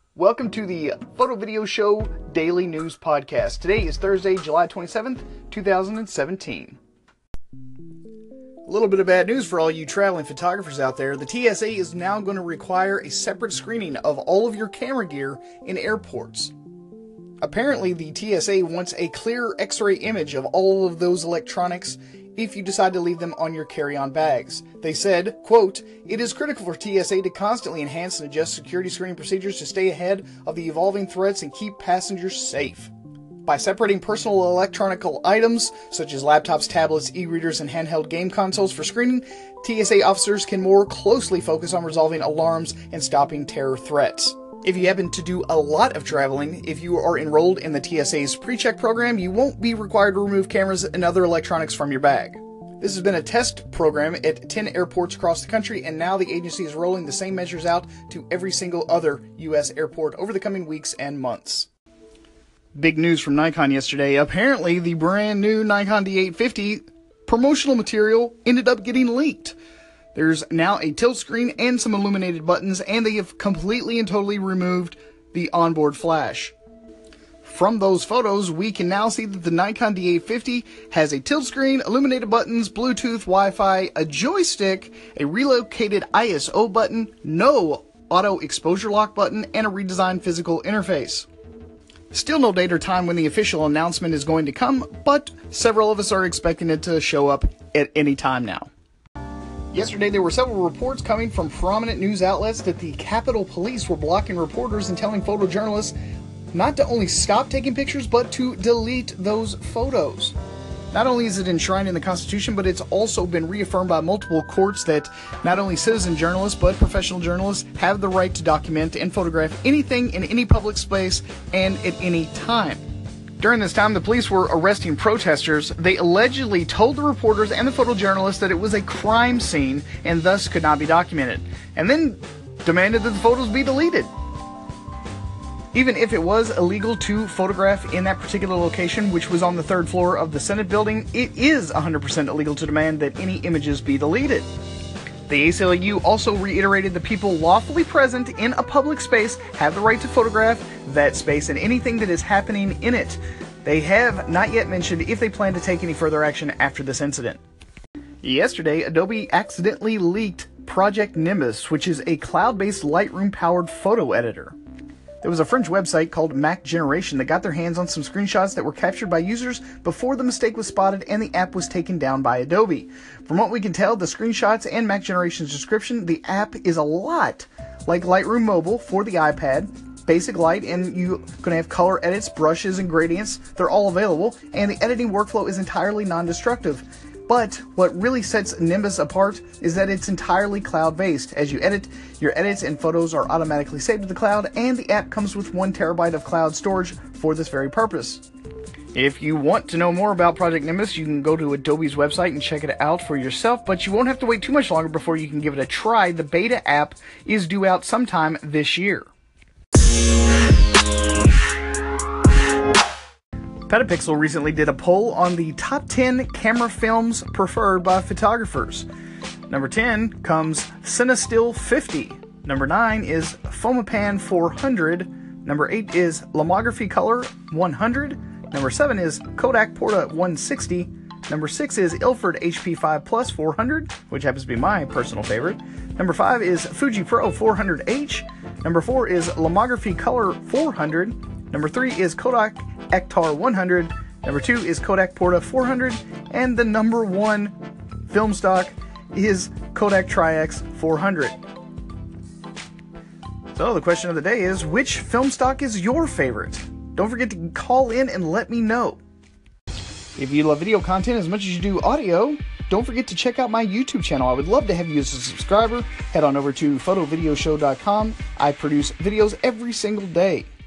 Welcome to the Photo Video Show Daily News Podcast. Today is Thursday, July 27th, 2017. A little bit of bad news for all you traveling photographers out there. The TSA is now going to require a separate screening of all of your camera gear in airports. Apparently, the TSA wants a clear X-ray image of all of those electronics if you decide to leave them on your carry-on bags. They said, quote, "It is critical for TSA to constantly enhance and adjust security screening procedures to stay ahead of the evolving threats and keep passengers safe. By separating personal electronic items, such as laptops, tablets, e-readers, and handheld game consoles for screening, TSA officers can more closely focus on resolving alarms and stopping terror threats." If you happen to do a lot of traveling, if you are enrolled in the TSA's PreCheck program, you won't be required to remove cameras and other electronics from your bag. This has been a test program at 10 airports across the country, and now the agency is rolling the same measures out to every single other U.S. airport over the coming weeks and months. Big news from Nikon yesterday. Apparently, the brand new Nikon D850 promotional material ended up getting leaked. There's now a tilt screen and some illuminated buttons, and they have completely and totally removed the onboard flash. From those photos, we can now see that the Nikon D850 has a tilt screen, illuminated buttons, Bluetooth, Wi-Fi, a joystick, a relocated ISO button, no auto exposure lock button, and a redesigned physical interface. Still no date or time when the official announcement is going to come, but several of us are expecting it to show up at any time now. Yesterday, there were several reports coming from prominent news outlets that the Capitol Police were blocking reporters and telling photojournalists not to only stop taking pictures, but to delete those photos. Not only is it enshrined in the Constitution, but it's also been reaffirmed by multiple courts that not only citizen journalists, but professional journalists have the right to document and photograph anything in any public space and at any time. During this time, the police were arresting protesters. They allegedly told the reporters and the photojournalists that it was a crime scene and thus could not be documented, and then demanded that the photos be deleted. Even if it was illegal to photograph in that particular location, which was on the third floor of the Senate building, it is 100% illegal to demand that any images be deleted. The ACLU also reiterated that people lawfully present in a public space have the right to photograph that space and anything that is happening in it. They have not yet mentioned if they plan to take any further action after this incident. Yesterday, Adobe accidentally leaked Project Nimbus, which is a cloud-based Lightroom-powered photo editor. There was a French website called Mac Generation that got their hands on some screenshots that were captured by users before the mistake was spotted and the app was taken down by Adobe. From what we can tell, the screenshots and Mac Generation's description, the app is a lot like Lightroom Mobile for the iPad, basic light, and you're going to have color edits, brushes, and gradients. They're all available, and the editing workflow is entirely non-destructive. But what really sets Nimbus apart is that it's entirely cloud-based. As you edit, your edits and photos are automatically saved to the cloud, and the app comes with 1 terabyte of cloud storage for this very purpose. If you want to know more about Project Nimbus, you can go to Adobe's website and check it out for yourself, but you won't have to wait too much longer before you can give it a try. The beta app is due out sometime this year. Petapixel recently did a poll on the top 10 camera films preferred by photographers. Number 10 comes Cinestill 50. Number 9 is Fomapan 400. Number 8 is Lomography Color 100. Number 7 is Kodak Porta 160. Number 6 is Ilford HP5 Plus 400, which happens to be my personal favorite. Number 5 is Fuji Pro 400H. Number 4 is Lomography Color 400. Number 3 is Kodak Ektar 100, number 2 is Kodak Porta 400, and the number 1 film stock is Kodak Tri-X 400. So the question of the day is, which film stock is your favorite? Don't forget to call in and let me know. If you love video content as much as you do audio, don't forget to check out my YouTube channel. I would love to have you as a subscriber. Head on over to photovideoshow.com. I produce videos every single day.